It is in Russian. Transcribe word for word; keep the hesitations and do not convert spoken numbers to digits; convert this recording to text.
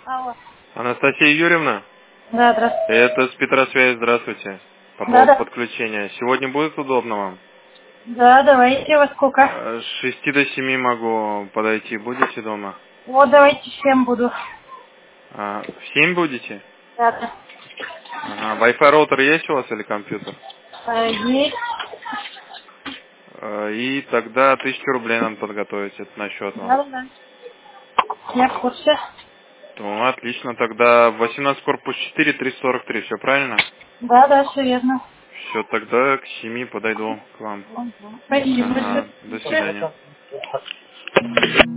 Алло. Анастасия Юрьевна, Да, здравствуйте. это с Петросвязи, здравствуйте. По Да, поводу да. подключения. Сегодня будет удобно вам? Да, давайте, во сколько? Э, С шести до семи могу подойти. Будете дома? Вот, давайте всем буду. А, в семь будете? Да, да. Ага. Wi-Fi роутер есть у вас или компьютер? А, есть. Э, И тогда тысячу рублей надо подготовить. Это на счет вам. Да, да, да. Я в курсе. Ну, отлично. Тогда восемнадцать корпус четыре, триста сорок три. Все правильно? Да, да, все верно. Все, тогда к семи подойду к вам. Мгм. Спасибо. Ага. До свидания. До свидания.